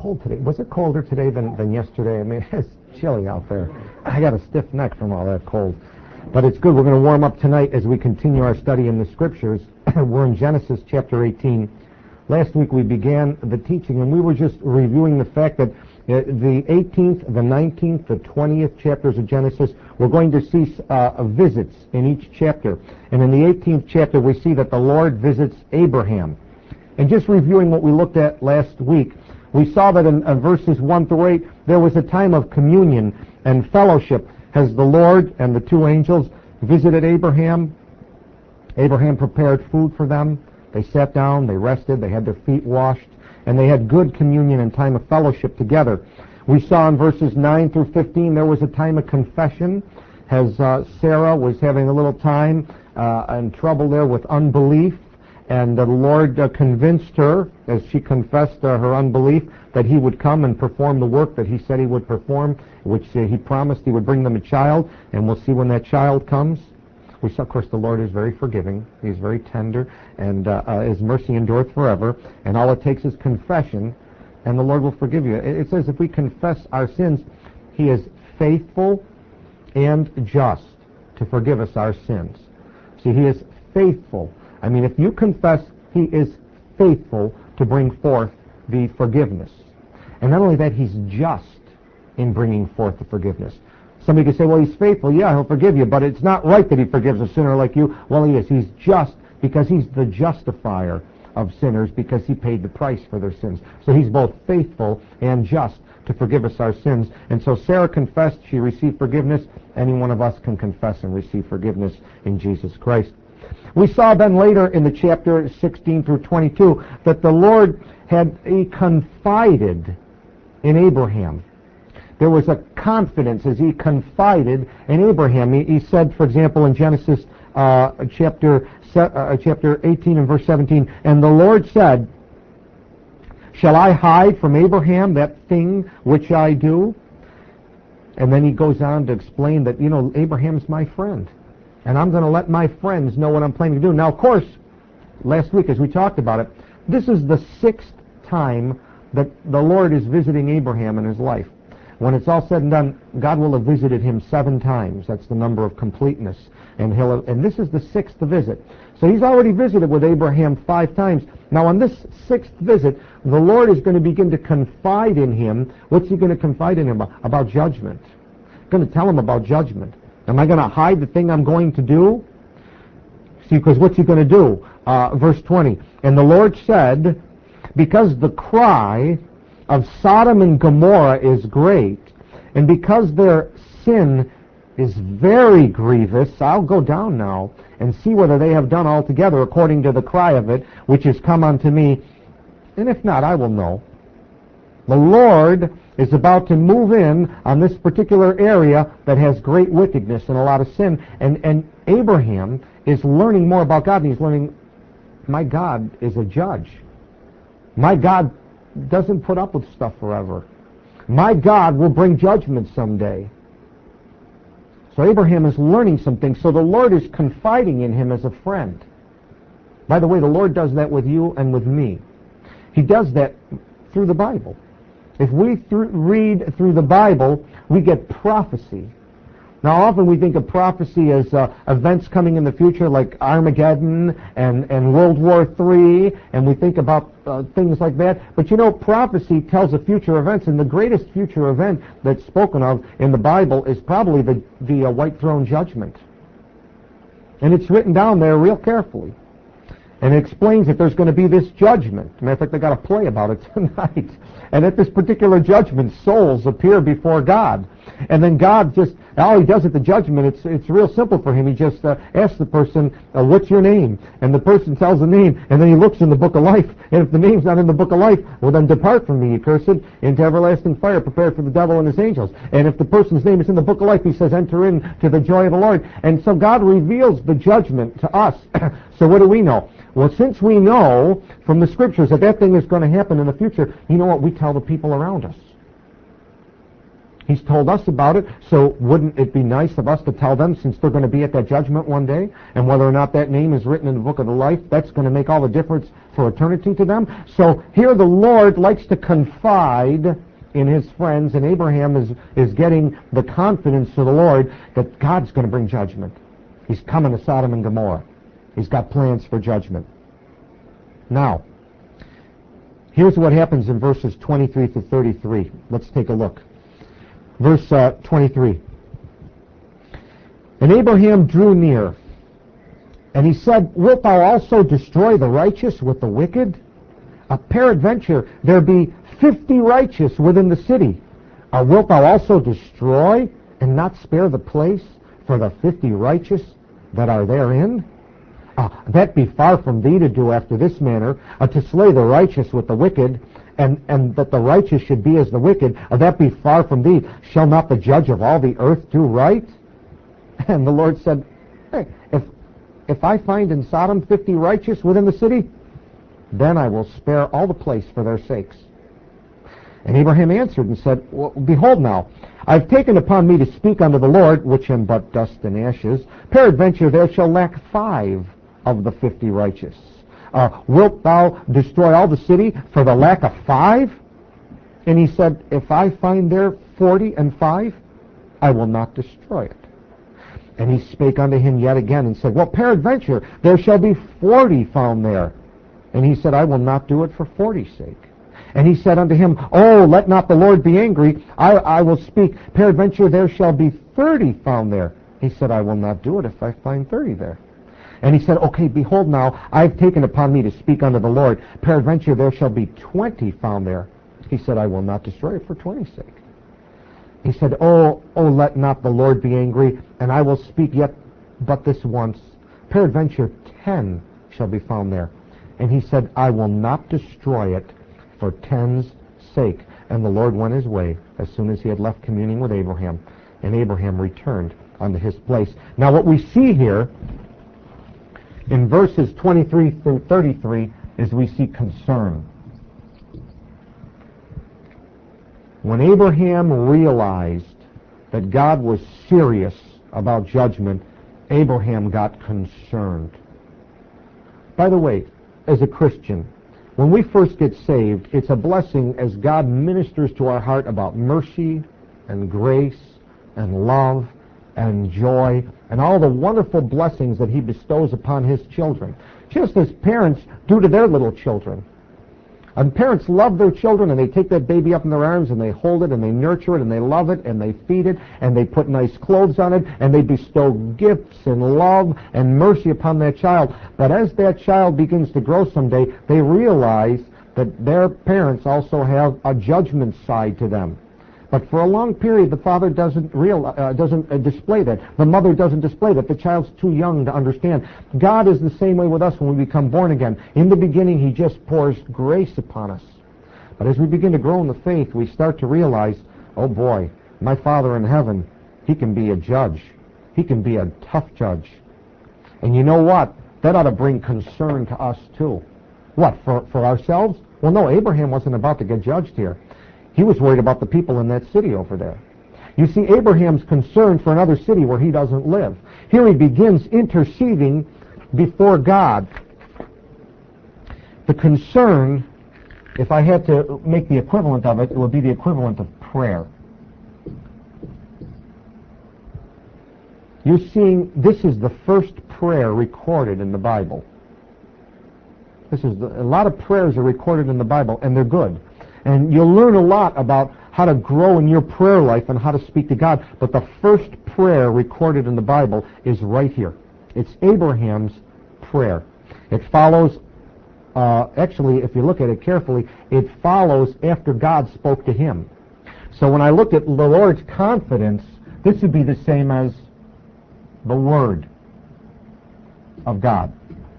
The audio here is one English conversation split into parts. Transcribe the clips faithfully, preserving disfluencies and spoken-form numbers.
cold today. Was it colder today than, than yesterday? I mean, it's chilly out there. I got a stiff neck from all that cold. But it's good. We're going to warm up tonight as we continue our study in the Scriptures. We're in Genesis chapter eighteen. Last week we began the teaching, and we were just reviewing the fact that the eighteenth, the nineteenth, the twentieth chapters of Genesis, we're going to see uh, visits in each chapter. And in the eighteenth chapter, we see that the Lord visits Abraham. And just reviewing what we looked at last week, we saw that in uh, verses one through eight, there was a time of communion and fellowship as the Lord and the two angels visited Abraham. Abraham prepared food for them. They sat down, they rested, they had their feet washed, and they had good communion and time of fellowship together. We saw in verses nine through fifteen there was a time of confession as uh, Sarah was having a little time uh, and trouble there with unbelief, and uh, the Lord uh, convinced her, as she confessed uh, her unbelief, that he would come and perform the work that he said he would perform, which uh, he promised he would bring them a child, and we'll see when that child comes. We saw, of course, the Lord is very forgiving. He's very tender, and uh, uh, his mercy endureth forever. And all it takes is confession, and the Lord will forgive you. It, it says if we confess our sins, he is faithful and just to forgive us our sins. See, he is faithful. I mean, if you confess, he is faithful to bring forth the forgiveness. And not only that, he's just in bringing forth the forgiveness. Somebody could say, well, he's faithful. Yeah, he'll forgive you, but it's not right that he forgives a sinner like you. Well, he is. He's just because he's the justifier of sinners because he paid the price for their sins. So he's both faithful and just to forgive us our sins. And so Sarah confessed. She received forgiveness. Any one of us can confess and receive forgiveness in Jesus Christ. We saw then later in the chapter sixteen through twenty-two that the Lord had he confided in Abraham. There was a confidence as he confided in Abraham. He, he said, for example, in Genesis uh, chapter uh, chapter eighteen and verse seventeen, and the Lord said, shall I hide from Abraham that thing which I do? And then he goes on to explain that, you know, Abraham's my friend, and I'm going to let my friends know what I'm planning to do. Now, of course, last week as we talked about it, this is the sixth time that the Lord is visiting Abraham in his life. When it's all said and done, God will have visited him seven times. That's the number of completeness. And he'll have, and this is the sixth visit. So he's already visited with Abraham five times. Now on this sixth visit, the Lord is going to begin to confide in him. What's he going to confide in him about? About judgment. He's going to tell him about judgment. Am I going to hide the thing I'm going to do? See, because what's he going to do? Uh, verse twenty, and the Lord said, because the cry of Sodom and Gomorrah is great, and because their sin is very grievous, I'll go down now and see whether they have done altogether according to the cry of it, which is come unto me, and if not, I will know. The Lord is about to move in on this particular area that has great wickedness and a lot of sin, and, and Abraham is learning more about God, and he's learning, my God is a judge. My God doesn't put up with stuff forever. My God will bring judgment someday. So Abraham is learning some things. So the Lord is confiding in him as a friend. By the way, the Lord does that with you and with me. He does that through the Bible. If we th- read through the Bible, we get prophecy. Now, often we think of prophecy as uh, events coming in the future like Armageddon and, and World War Three, and we think about uh, things like that. But you know, prophecy tells of future events, and the greatest future event that's spoken of in the Bible is probably the, the uh, white throne judgment. And it's written down there real carefully. And it explains that there's going to be this judgment. Matter of fact, they got a play about it tonight. And at this particular judgment, souls appear before God. And then God just, all he does at the judgment, it's it's real simple for him. He just uh, asks the person, uh, what's your name? And the person tells the name, and then he looks in the book of life. And if the name's not in the book of life, well then depart from me, ye cursed, into everlasting fire, prepared for the devil and his angels. And if the person's name is in the book of life, he says, enter into the joy of the Lord. And so God reveals the judgment to us. So what do we know? Well, since we know from the Scriptures that that thing is going to happen in the future, you know what? We tell the people around us. He's told us about it, so wouldn't it be nice of us to tell them, since they're going to be at that judgment one day, and whether or not that name is written in the book of the life, that's going to make all the difference for eternity to them. So here the Lord likes to confide in his friends, and Abraham is, is getting the confidence of the Lord that God's going to bring judgment. He's coming to Sodom and Gomorrah. He's got plans for judgment. Now, here's what happens in verses twenty-three to thirty-three. Let's take a look. Verse uh, twenty-three. And Abraham drew near, and he said, Wilt thou also destroy the righteous with the wicked? Uh, peradventure there be fifty righteous within the city. Uh, wilt thou also destroy and not spare the place for the fifty righteous that are therein? Uh, that be far from thee to do after this manner, uh, to slay the righteous with the wicked, and, and that the righteous should be as the wicked, uh, that be far from thee. Shall not the judge of all the earth do right? And the Lord said, hey, if, if I find in Sodom fifty righteous within the city, then I will spare all the place for their sakes. And Abraham answered and said, well, behold now, I've taken upon me to speak unto the Lord, which am but dust and ashes. Peradventure there shall lack five of the fifty righteous. Uh, wilt thou destroy all the city for the lack of five? And he said, if I find there forty and five, I will not destroy it. And he spake unto him yet again and said, well, peradventure there shall be forty found there. And he said, I will not do it for forty's sake. And he said unto him, oh, let not the Lord be angry. I, I will speak. Peradventure there shall be thirty found there. He said, I will not do it if I find thirty there. And he said, okay, behold now, I have taken upon me to speak unto the Lord. Peradventure there shall be twenty found there. He said, I will not destroy it for twenty's sake. He said, oh, oh, let not the Lord be angry, and I will speak yet but this once. Peradventure ten shall be found there. And he said, I will not destroy it for ten's sake. And the Lord went his way as soon as he had left communing with Abraham. And Abraham returned unto his place. Now what we see here in verses twenty-three through thirty-three is we see concern. When Abraham realized that God was serious about judgment, Abraham got concerned. By the way, as a Christian, when we first get saved, it's a blessing as God ministers to our heart about mercy and grace and love and joy and all the wonderful blessings that he bestows upon his children, just as parents do to their little children. And parents love their children, and they take that baby up in their arms, and they hold it, and they nurture it, and they love it, and they feed it, and they put nice clothes on it, and they bestow gifts and love and mercy upon that child. But as that child begins to grow someday, they realize that their parents also have a judgment side to them. But for a long period, the father doesn't real, uh, doesn't uh, display that. The mother doesn't display that. The child's too young to understand. God is the same way with us when we become born again. In the beginning, he just pours grace upon us. But as we begin to grow in the faith, we start to realize, oh boy, my Father in heaven, he can be a judge. He can be a tough judge. And you know what? That ought to bring concern to us too. What, for, for ourselves? Well, no, Abraham wasn't about to get judged here. He was worried about the people in that city over there. You see, Abraham's concerned for another city where he doesn't live. Here he begins interceding before God. The concern, if I had to make the equivalent of it, it would be the equivalent of prayer. You're seeing, this is the first prayer recorded in the Bible. This is the, a lot of prayers are recorded in the Bible, and they're good. And you'll learn a lot about how to grow in your prayer life and how to speak to God. But the first prayer recorded in the Bible is right here. It's Abraham's prayer. It follows, uh, actually, if you look at it carefully, it follows after God spoke to him. So when I look at the Lord's confidence, this would be the same as the Word of God.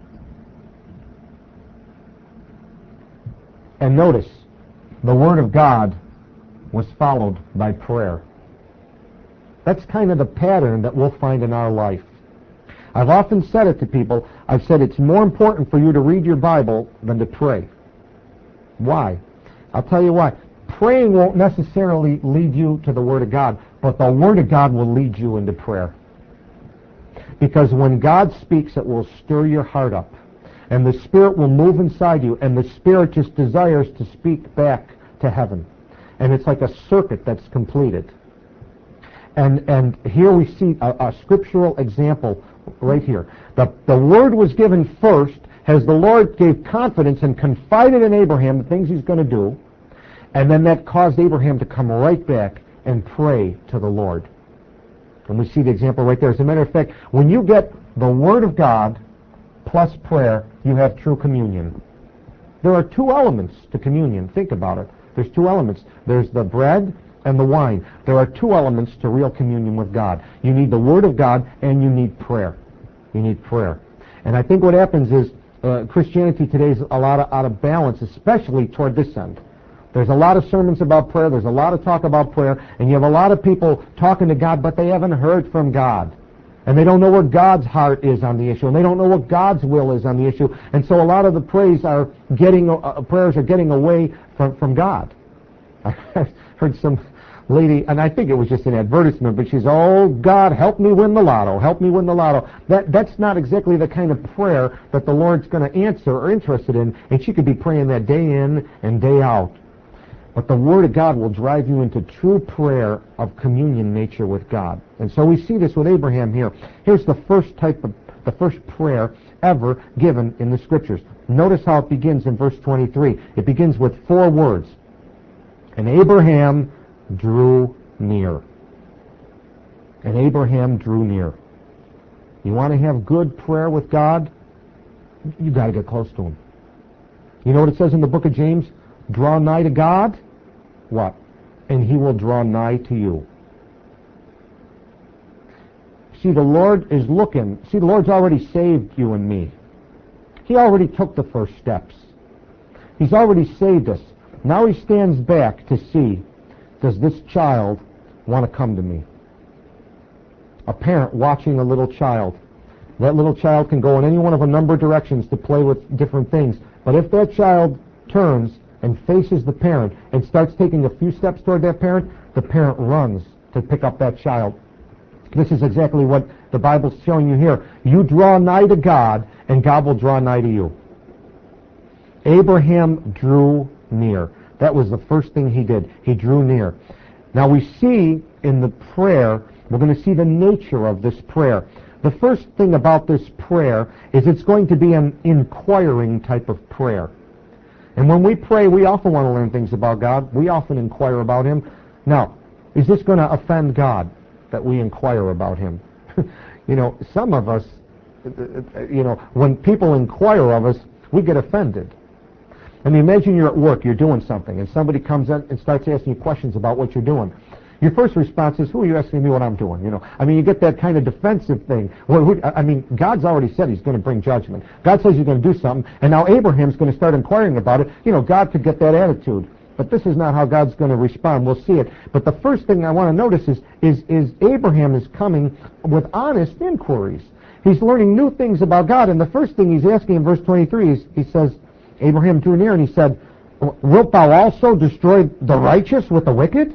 And notice, the Word of God was followed by prayer. That's kind of the pattern that we'll find in our life. I've often said it to people. I've said it's more important for you to read your Bible than to pray. Why? I'll tell you why. praying won't necessarily lead you to the Word of God, but the Word of God will lead you into prayer. Because when God speaks, it will stir your heart up. And the Spirit will move inside you, and the Spirit just desires to speak back to heaven. And it's like a circuit that's completed. And and here we see a, a scriptural example right here. The, the Word was given first, as the Lord gave confidence and confided in Abraham the things he's going to do, and then that caused Abraham to come right back and pray to the Lord. And we see the example right there. As a matter of fact, when you get the Word of God plus prayer, you have true communion. There are two elements to communion. Think about it. There's two elements. There's the bread and the wine. There are two elements to real communion with God. You need the Word of God, and you need prayer. You need prayer. And I think what happens is uh, Christianity today is a lot of, out of balance, especially toward this end. There's a lot of sermons about prayer. There's a lot of talk about prayer. And you have a lot of people talking to God, but they haven't heard from God. And they don't know what God's heart is on the issue. And they don't know what God's will is on the issue. And so a lot of the praise are getting, uh, prayers are getting away from, from God. I heard some lady, and I think it was just an advertisement, but she's, oh, God, help me win the lotto. Help me win the lotto. That That's not exactly the kind of prayer that the Lord's going to answer or interested in. And she could be praying that day in and day out. But the Word of God will drive you into true prayer of communion nature with God. And so we see this with Abraham here. Here's the first type of, the first prayer ever given in the Scriptures. Notice how it begins in verse twenty-three. It begins with four words. And Abraham drew near. And Abraham drew near. You want to have good prayer with God? You got to get close to Him. You know what it says in the book of James? Draw nigh to God, what? And He will draw nigh to you. See, the Lord is looking. See, the Lord's already saved you and me. He already took the first steps. He's already saved us. Now He stands back to see, does this child want to come to me? A parent watching a little child. That little child can go in any one of a number of directions to play with different things. But if that child turns and faces the parent and starts taking a few steps toward that parent, the parent runs to pick up that child. This is exactly what the Bible's showing you here. You draw nigh to God, and God will draw nigh to you. Abraham drew near. That was the first thing he did. He drew near. Now we see in the prayer, we're going to see the nature of this prayer. The first thing about this prayer is it's going to be an inquiring type of prayer. And when we pray, we often want to learn things about God. We often inquire about Him. Now, is this going to offend God that we inquire about Him? You know, some of us, you know, when people inquire of us, we get offended. I mean, imagine you're at work, you're doing something, and somebody comes in and starts asking you questions about what you're doing. Your first response is, who are you asking me what I'm doing? You know, I mean, you get that kind of defensive thing. Well, who, I mean, God's already said He's going to bring judgment. God says He's going to do something, and now Abraham's going to start inquiring about it. You know, God could get that attitude. But this is not how God's going to respond. We'll see it. But the first thing I want to notice is, is, is Abraham is coming with honest inquiries. He's learning new things about God, and the first thing he's asking in verse twenty-three is, he says, Abraham drew near, and he said, wilt thou also destroy the righteous with the wicked?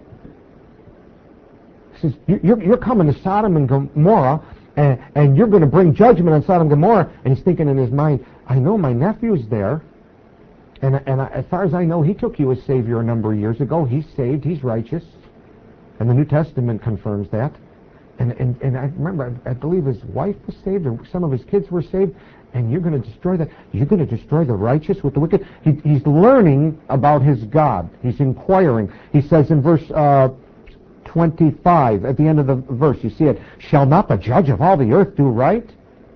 He says, you're, you're coming to Sodom and Gomorrah, and, and you're going to bring judgment on Sodom and Gomorrah. And he's thinking in his mind, I know my nephew's there, and, and I, as far as I know, he took you as Savior a number of years ago. He's saved, he's righteous, and the New Testament confirms that. And, and, and I remember, I, I believe his wife was saved, or some of his kids were saved, and you're going to destroy that. You're going to destroy the righteous with the wicked. He, he's learning about his God. He's inquiring. He says in verse uh, twenty-five, at the end of the verse, you see it, shall not the judge of all the earth do right?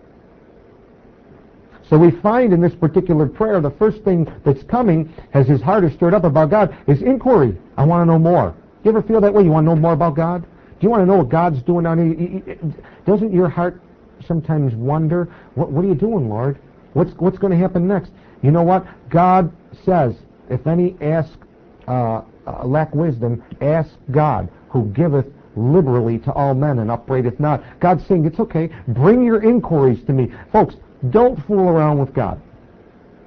So we find in this particular prayer, the first thing that's coming as his heart is stirred up about God is inquiry. I want to know more. You ever feel that way? You want to know more about God? Do you want to know what God's doing down here? Doesn't your heart sometimes wonder, what, what are you doing, Lord? What's what's going to happen next? You know what? God says, if any ask uh, uh, lack wisdom, ask God, who giveth liberally to all men and upbraideth not. God's saying, it's okay. Bring your inquiries to me. Folks, don't fool around with God.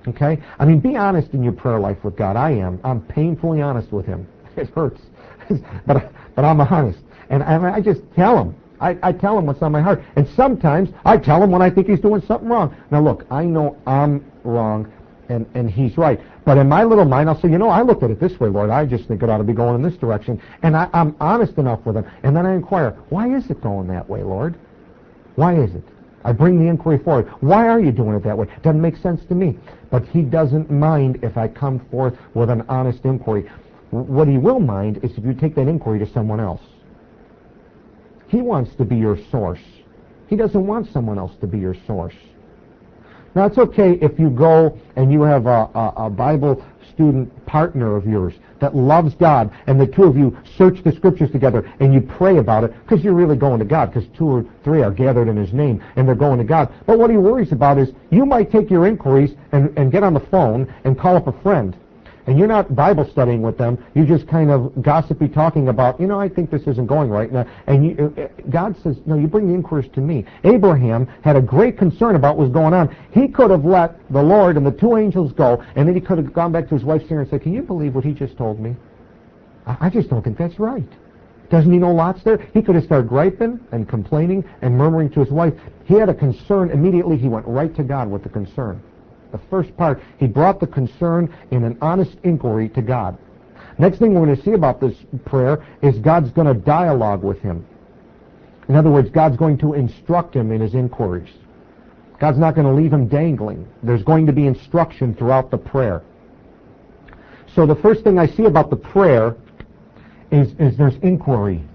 Okay? I mean, be honest in your prayer life with God. I am. I'm painfully honest with Him. It hurts. but but I'm honest. And I, I just tell Him. I, I tell Him what's on my heart. And sometimes I tell Him when I think He's doing something wrong. Now look, I know I'm wrong and, and He's right. But in my little mind, I'll say, you know, I looked at it this way, Lord. I just think it ought to be going in this direction. And I, I'm honest enough with Him. And then I inquire, why is it going that way, Lord? Why is it? I bring the inquiry forward. Why are you doing it that way? Doesn't make sense to me. But He doesn't mind if I come forth with an honest inquiry. What He will mind is if you take that inquiry to someone else. He wants to be your source. He doesn't want someone else to be your source. Now, it's okay if you go and you have a, a, a Bible student partner of yours that loves God, and the two of you search the Scriptures together and you pray about it, because you're really going to God, because two or three are gathered in His name, and they're going to God. But what He worries about is you might take your inquiries and, and get on the phone and call up a friend. And you're not Bible studying with them. You're just kind of gossipy talking about, you know, I think this isn't going right now. And you, God says, no, you bring the inquiries to me. Abraham had a great concern about what was going on. He could have let the Lord and the two angels go, and then he could have gone back to his wife Sarah and said, can you believe what he just told me? I just don't think that's right. Doesn't he know Lot's there? He could have started griping and complaining and murmuring to his wife. He had a concern. Immediately he went right to God with the concern. The first part, he brought the concern in an honest inquiry to God. Next thing we're going to see about this prayer is God's going to dialogue with him. In other words, God's going to instruct him in his inquiries. God's not going to leave him dangling. There's going to be instruction throughout the prayer. So the first thing I see about the prayer is, is there's inquiry.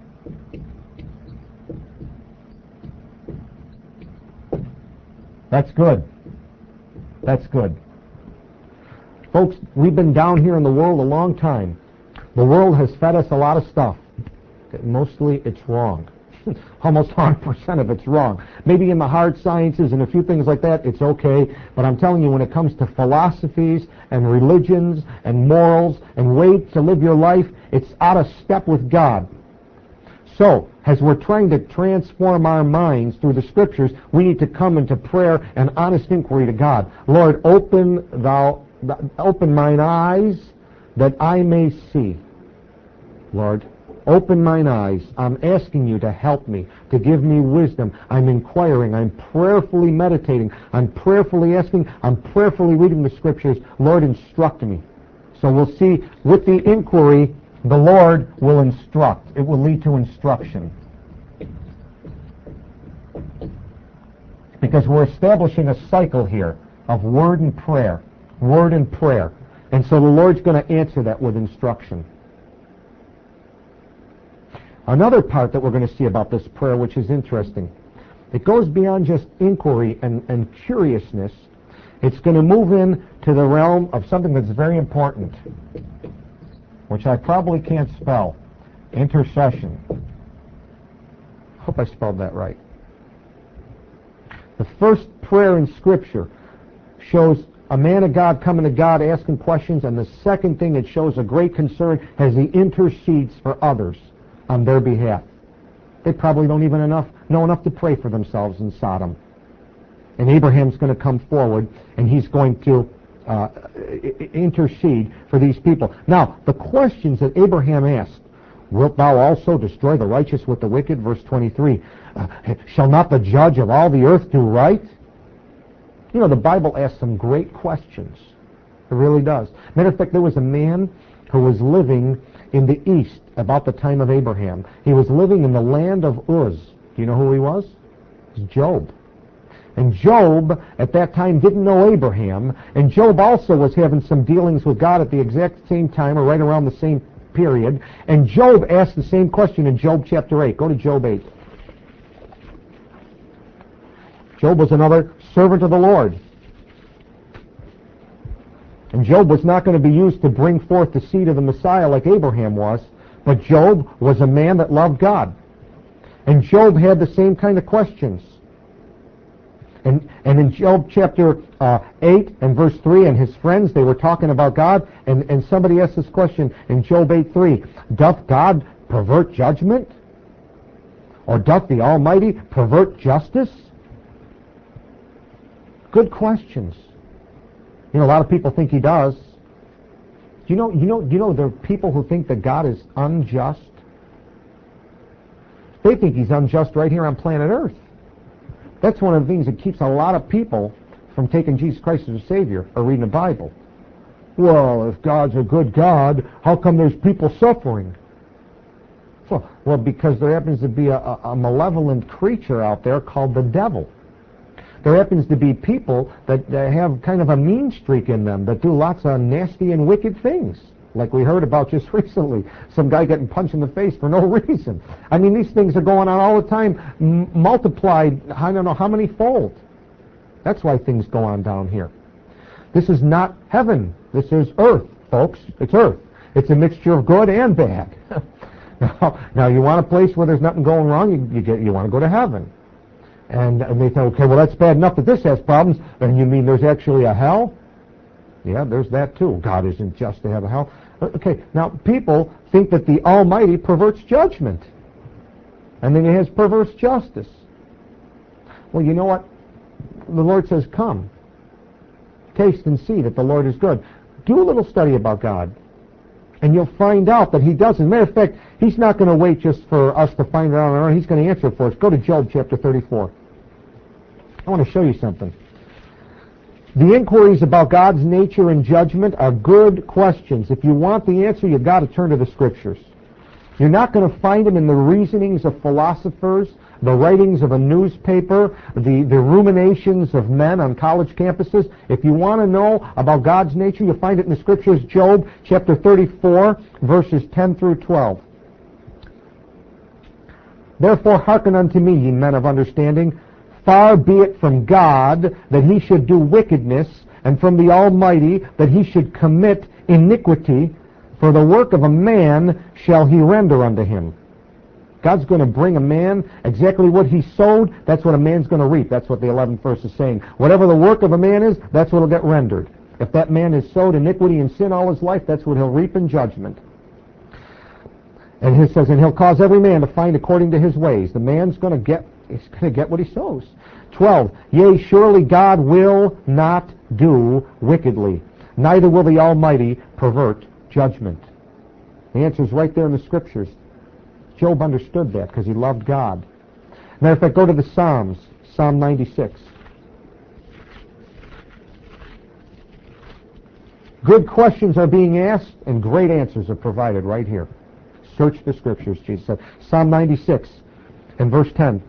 That's good. That's good. Folks, we've been down here in the world a long time. The world has fed us a lot of stuff. Mostly it's wrong. Almost one hundred percent of it's wrong. Maybe in the hard sciences and a few things like that, it's okay. But I'm telling you, when it comes to philosophies and religions and morals and ways to live your life, it's out of step with God. So, as we're trying to transform our minds through the Scriptures, we need to come into prayer and honest inquiry to God. Lord, open thou, open mine eyes that I may see. Lord, open mine eyes. I'm asking you to help me, to give me wisdom. I'm inquiring. I'm prayerfully meditating. I'm prayerfully asking. I'm prayerfully reading the Scriptures. Lord, instruct me. So we'll see with the inquiry, the Lord will instruct. It will lead to instruction. Because we're establishing a cycle here of word and prayer. Word and prayer. And so the Lord's going to answer that with instruction. Another part that we're going to see about this prayer, which is interesting, it goes beyond just inquiry and, and curiousness. It's going to move in to the realm of something that's very important, which I probably can't spell. Intercession. Hope I spelled that right. The first prayer in Scripture shows a man of God coming to God asking questions, and the second thing, it shows a great concern as he intercedes for others on their behalf. They probably don't even enough know enough to pray for themselves in Sodom. And Abraham's going to come forward, and he's going to Uh, intercede for these people. Now, the questions that Abraham asked, wilt thou also destroy the righteous with the wicked? Verse twenty-three, uh, shall not the judge of all the earth do right? You know, the Bible asks some great questions. It really does. Matter of fact, there was a man who was living in the east about the time of Abraham. He was living in the land of Uz. Do you know who he was? It was Job. And Job, at that time, didn't know Abraham. And Job also was having some dealings with God at the exact same time, or right around the same period. And Job asked the same question in Job chapter eight. Go to Job eight. Job was another servant of the Lord. And Job was not going to be used to bring forth the seed of the Messiah like Abraham was. But Job was a man that loved God. And Job had the same kind of questions. And, and in Job chapter uh, eight and verse three, and his friends, they were talking about God, and, and somebody asked this question in Job eight three, doth God pervert judgment? Or doth the Almighty pervert justice? Good questions. You know, a lot of people think he does. Do you know, you know, you know there are people who think that God is unjust? They think he's unjust right here on planet Earth. That's one of the things that keeps a lot of people from taking Jesus Christ as a Savior or reading the Bible. Well, if God's a good God, how come there's people suffering? Well, well because there happens to be a, a malevolent creature out there called the devil. There happens to be people that, that have kind of a mean streak in them, that do lots of nasty and wicked things, like we heard about just recently. Some guy getting punched in the face for no reason. I mean, these things are going on all the time, m- multiplied, I don't know how many fold. That's why things go on down here. This is not heaven. This is earth, folks. It's earth. It's a mixture of good and bad. now, now, you want a place where there's nothing going wrong, you, you, get, you want to go to heaven. And, and they say, okay, well, that's bad enough that this has problems, and you mean there's actually a hell? Yeah, there's that too. God isn't just to have a hell. Okay, now, people think that the Almighty perverts judgment, and then he has perverse justice. Well, you know what? The Lord says, come, taste and see that the Lord is good. Do a little study about God, and you'll find out that he does. As a matter of fact, he's not going to wait just for us to find it out on our own. He's going to answer it for us. Go to Job chapter thirty-four. I want to show you something. The inquiries about God's nature and judgment are good questions. If you want the answer, you've got to turn to the Scriptures. You're not going to find them in the reasonings of philosophers, the writings of a newspaper, the, the ruminations of men on college campuses. If you want to know about God's nature, you'll find it in the Scriptures. Job chapter thirty-four, verses ten through twelve. Therefore hearken unto me, ye men of understanding. Far be it from God that he should do wickedness, and from the Almighty that he should commit iniquity. For the work of a man shall he render unto him. God's going to bring a man exactly what he sowed. That's what a man's going to reap. That's what the eleventh verse is saying. Whatever the work of a man is, that's what will get rendered. If that man has sowed iniquity and sin all his life, that's what he'll reap in judgment. And he says, and he'll cause every man to find according to his ways. The man's going to get, he's going to get what he sows. twelve. Yea, surely God will not do wickedly, neither will the Almighty pervert judgment. The answer is right there in the Scriptures. Job understood that because he loved God. Matter of fact, go to the Psalms, Psalm ninety-six. Good questions are being asked, and great answers are provided right here. Search the Scriptures, Jesus said. Psalm ninety-six and verse ten.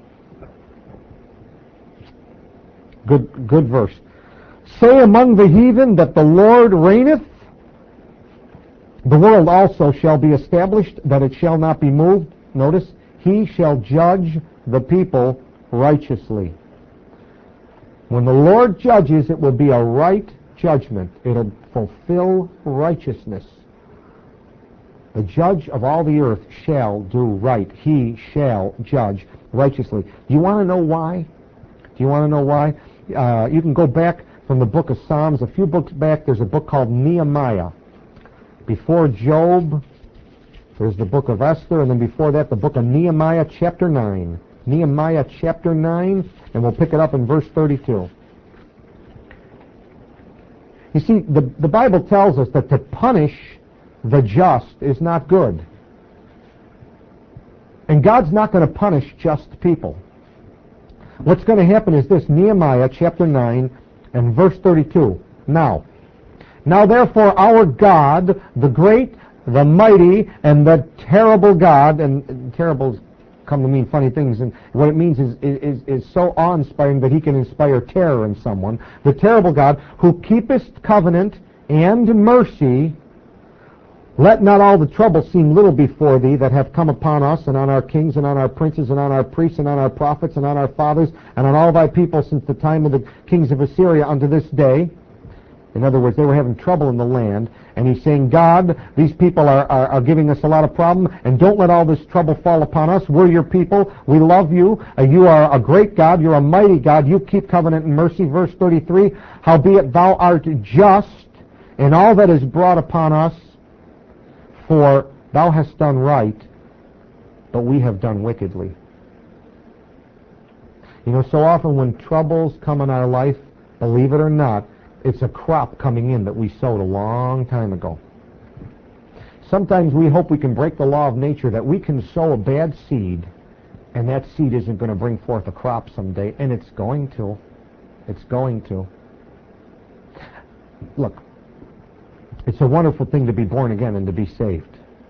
Good, good verse. Say among the heathen that the Lord reigneth. The world also shall be established, that it shall not be moved. Notice, he shall judge the people righteously. When the Lord judges, it will be a right judgment. It'll fulfill righteousness. The judge of all the earth shall do right. He shall judge righteously. Do you want to know why? Do you want to know why? Uh, you can go back from the book of Psalms. A few books back, there's a book called Nehemiah. Before Job, there's the book of Esther, and then before that, the book of Nehemiah chapter nine. Nehemiah chapter nine, and we'll pick it up in verse thirty-two. You see, the, the Bible tells us that to punish the just is not good. And God's not going to punish just people. What's going to happen is this, Nehemiah chapter nine and verse thirty-two. Now, now therefore our God, the great, the mighty, and the terrible God, and, and terribles come to mean funny things, and what it means is, is, is so awe-inspiring that he can inspire terror in someone. The terrible God, who keepeth covenant and mercy, let not all the trouble seem little before thee that have come upon us, and on our kings, and on our princes, and on our priests, and on our prophets, and on our fathers, and on all thy people since the time of the kings of Assyria unto this day. In other words, they were having trouble in the land, and he's saying, God, these people are, are, are giving us a lot of problem, and don't let all this trouble fall upon us. We're your people. We love you. Uh, you are a great God. You're a mighty God. You keep covenant and mercy. Verse thirty-three, howbeit thou art just in all that is brought upon us, for thou hast done right, but we have done wickedly. You know, so often when troubles come in our life, believe it or not, It's a crop coming in that we sowed a long time ago. Sometimes we hope we can break the law of nature, that we can sow a bad seed, and that seed isn't going to bring forth a crop someday, and it's going to. It's going to. Look, it's a wonderful thing to be born again and to be saved.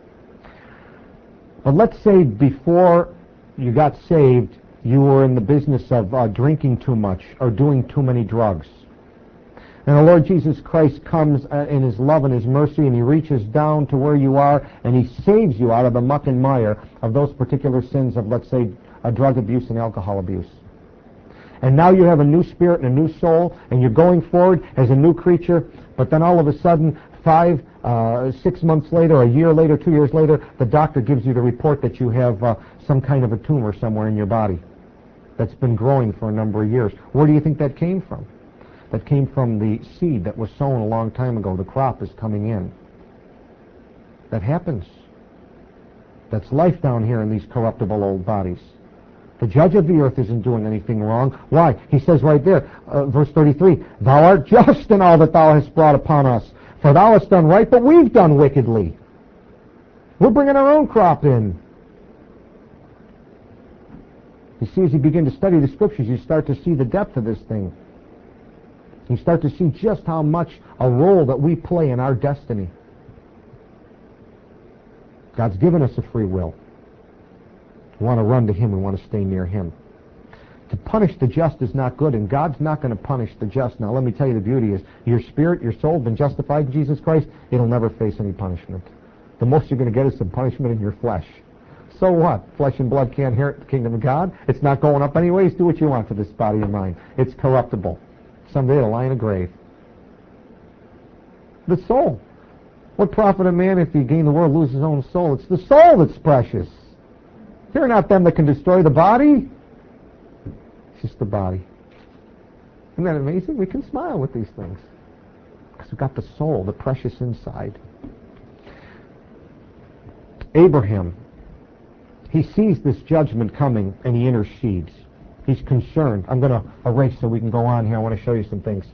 But let's say before you got saved, you were in the business of uh, drinking too much or doing too many drugs. And the Lord Jesus Christ comes uh, in His love and His mercy, and He reaches down to where you are, and He saves you out of the muck and mire of those particular sins of, let's say, uh, drug abuse and alcohol abuse. And now you have a new spirit and a new soul, and you're going forward as a new creature, but then all of a sudden, five, uh, six months later, a year later, two years later, the doctor gives you the report that you have uh, some kind of a tumor somewhere in your body that's been growing for a number of years. Where do you think that came from? That came from the seed that was sown a long time ago. The crop is coming in. That happens. That's life down here in these corruptible old bodies. The judge of the earth isn't doing anything wrong. Why? He says right there, uh, verse thirty-three, Thou art just in all that Thou hast brought upon us, for Thou hast done right, but we've done wickedly. We're bringing our own crop in. You see, as you begin to study the Scriptures, you start to see the depth of this thing. You start to see just how much a role that we play in our destiny. God's given us a free will. We want to run to Him. We want to stay near Him. To punish the just is not good, and God's not going to punish the just. Now, let me tell you, the beauty is your spirit, your soul, been justified in Jesus Christ, it'll never face any punishment. The most you're going to get is some punishment in your flesh. So what? Flesh and blood can't inherit the kingdom of God. It's not going up anyways. Do what you want to this body of mine. It's corruptible. Someday it'll lie in a grave. The soul. What profit a man if he gain the world, lose his own soul? It's the soul that's precious. Fear not them that can destroy the body. It's just the body. Isn't that amazing? We can smile with these things because we've got the soul, the precious inside. Abraham, he sees this judgment coming and he intercedes. He's concerned. I'm going to erase so we can go on here. I want to show you some things.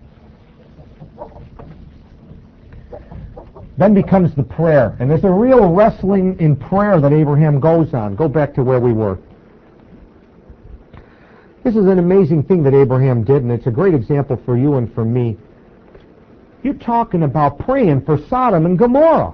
Then becomes the prayer. And there's a real wrestling in prayer that Abraham goes on. Go back to where we were. This is an amazing thing that Abraham did, and it's a great example for you and for me. You're talking about praying for Sodom and Gomorrah.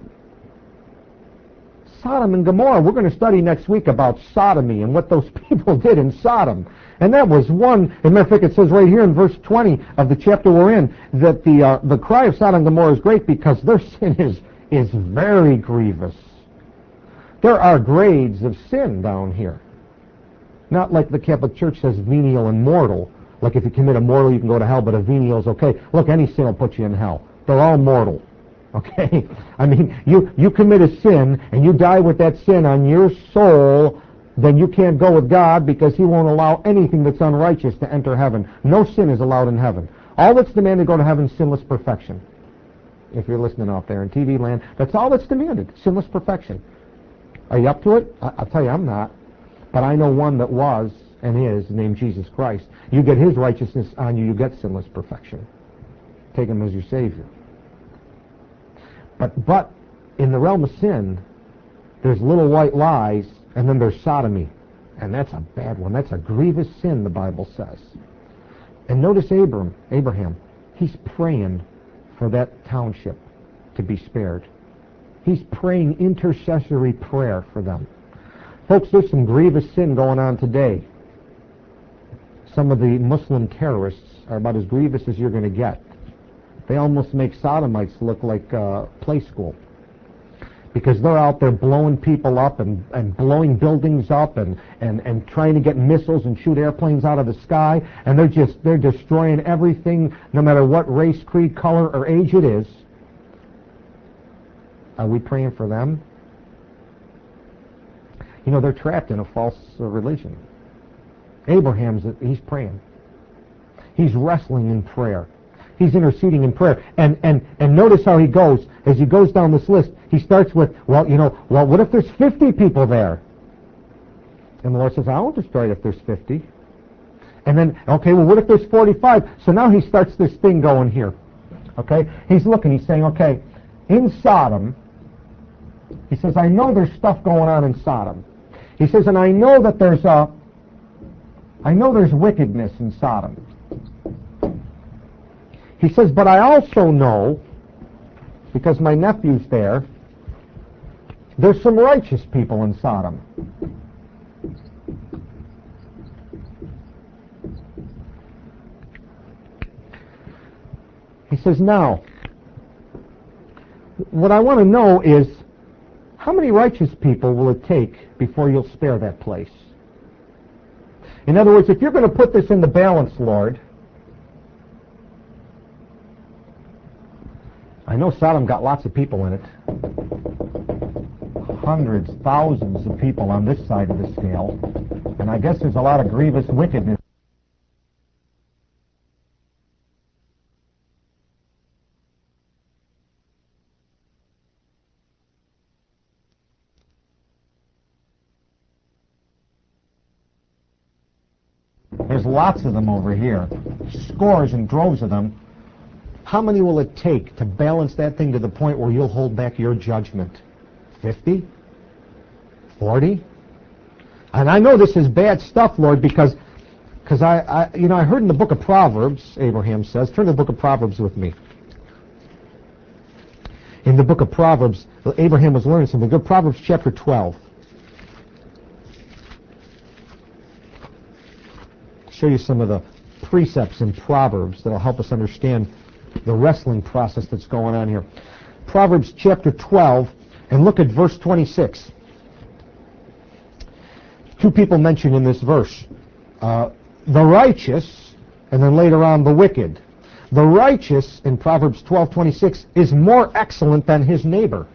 Sodom and Gomorrah. We're going to study next week about sodomy and what those people did in Sodom. And that was one, as a matter of fact, it says right here in verse twenty of the chapter we're in, that the uh, the cry of Sodom and Gomorrah is great because their sin is, is very grievous. There are grades of sin down here. Not like the Catholic Church says venial and mortal. Like if you commit a mortal, you can go to hell, but a venial is okay. Look, any sin will put you in hell. They're all mortal. Okay? I mean, you, you commit a sin, and you die with that sin on your soul, then you can't go with God because He won't allow anything that's unrighteous to enter heaven. No sin is allowed in heaven. All that's demanded to go to heaven is sinless perfection. If you're listening out there in T V land, that's all that's demanded, sinless perfection. Are you up to it? I, I'll tell you, I'm not. But I know one that was and is named Jesus Christ. You get His righteousness on you, you get sinless perfection. Take Him as your Savior. But, but in the realm of sin, there's little white lies, and then there's sodomy. And that's a bad one. That's a grievous sin, the Bible says. And notice Abram, Abraham, he's praying for that township to be spared. He's praying intercessory prayer for them. Folks, there's some grievous sin going on today. Some of the Muslim terrorists are about as grievous as you're going to get. They almost make sodomites look like uh, play school. Because they're out there blowing people up and, and blowing buildings up and, and, and trying to get missiles and shoot airplanes out of the sky. And they're just they're destroying everything, no matter what race, creed, color, or age it is. Are we praying for them? You know, they're trapped in a false uh, religion. Abraham's, he's praying. He's wrestling in prayer. He's interceding in prayer. And, and, and notice how he goes. As he goes down this list, he starts with, well, you know, well, what if there's fifty people there? And the Lord says, I won't destroy it if there's fifty. And then, okay, well, what if there's forty-five? So now he starts this thing going here. Okay? He's looking, he's saying, okay, in Sodom, he says, I know there's stuff going on in Sodom. He says, and I know that there's a, I know there's wickedness in Sodom. He says, but I also know, because my nephew's there, there's some righteous people in Sodom. He says, now, what I want to know is, how many righteous people will it take before you'll spare that place? In other words, if you're going to put this in the balance, Lord, I know Sodom got lots of people in it. Hundreds, thousands of people on this side of the scale. And I guess there's a lot of grievous wickedness. There's lots of them over here. Scores and droves of them. How many will it take to balance that thing to the point where you'll hold back your judgment? fifty? forty? And I know this is bad stuff, Lord, because because I, I, you know, I heard in the book of Proverbs, Abraham says, turn to the book of Proverbs with me. In the book of Proverbs, Abraham was learning something. Go to Proverbs chapter twelve. Show you some of the precepts in Proverbs that'll help us understand the wrestling process that's going on here. Proverbs chapter twelve, and look at verse twenty-six. Two people mentioned in this verse. Uh, the righteous, and then later on the wicked. The righteous, in Proverbs twelve twenty-six, is more excellent than his neighbor.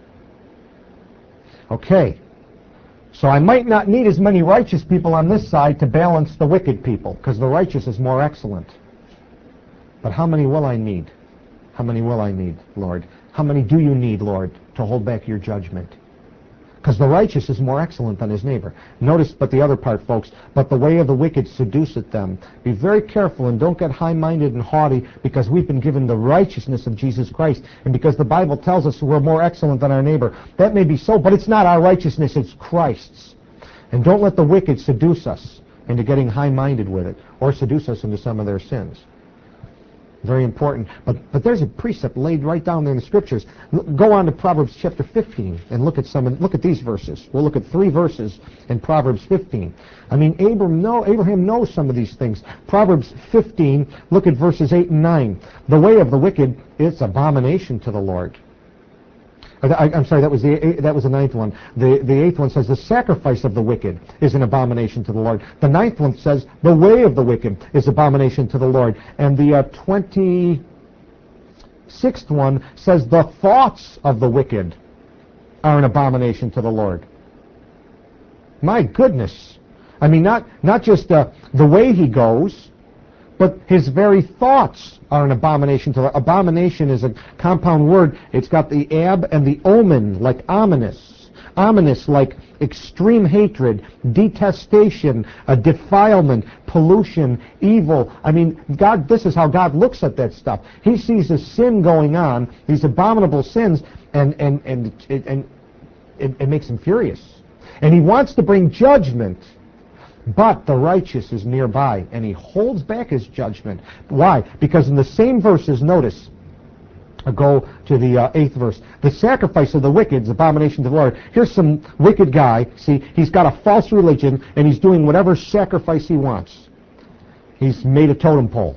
Okay. So I might not need as many righteous people on this side to balance the wicked people, because the righteous is more excellent. But how many will I need? How many will I need, Lord? How many do you need, Lord, to hold back your judgment? Because the righteous is more excellent than his neighbor. Notice, but the other part, folks, but the way of the wicked seduceth them. Be very careful and don't get high-minded and haughty, because we've been given the righteousness of Jesus Christ, and because the Bible tells us we're more excellent than our neighbor. That may be so, but it's not our righteousness, it's Christ's. And don't let the wicked seduce us into getting high-minded with it, or seduce us into some of their sins. Very important. But but there's a precept laid right down there in the Scriptures. L- go on to Proverbs chapter fifteen and look at some. Look at these verses. We'll look at three verses in Proverbs fifteen. I mean, Abraham, know, Abraham knows some of these things. Proverbs fifteen, look at verses eight and nine. The way of the wicked is abomination to the Lord. I, I'm sorry, that was the that was the ninth one. The the eighth one says the sacrifice of the wicked is an abomination to the Lord. The ninth one says the way of the wicked is abomination to the Lord. And the uh, twenty-sixth one says the thoughts of the wicked are an abomination to the Lord. My goodness. I mean, not, not just uh, the way he goes, but his very thoughts are an abomination to the... Abomination is a compound word. It's got the ab and the omen, like ominous. Ominous, like extreme hatred, detestation, a defilement, pollution, evil. I mean, God. This is how God looks at that stuff. He sees a sin going on, these abominable sins, and and and it, and it, it makes him furious. And he wants to bring judgment. But the righteous is nearby, and he holds back his judgment. Why? Because in the same verses, notice, I'll go to the uh, eighth verse. The sacrifice of the wicked is abomination to the Lord. Here's some wicked guy. See, he's got a false religion, and he's doing whatever sacrifice he wants. He's made a totem pole.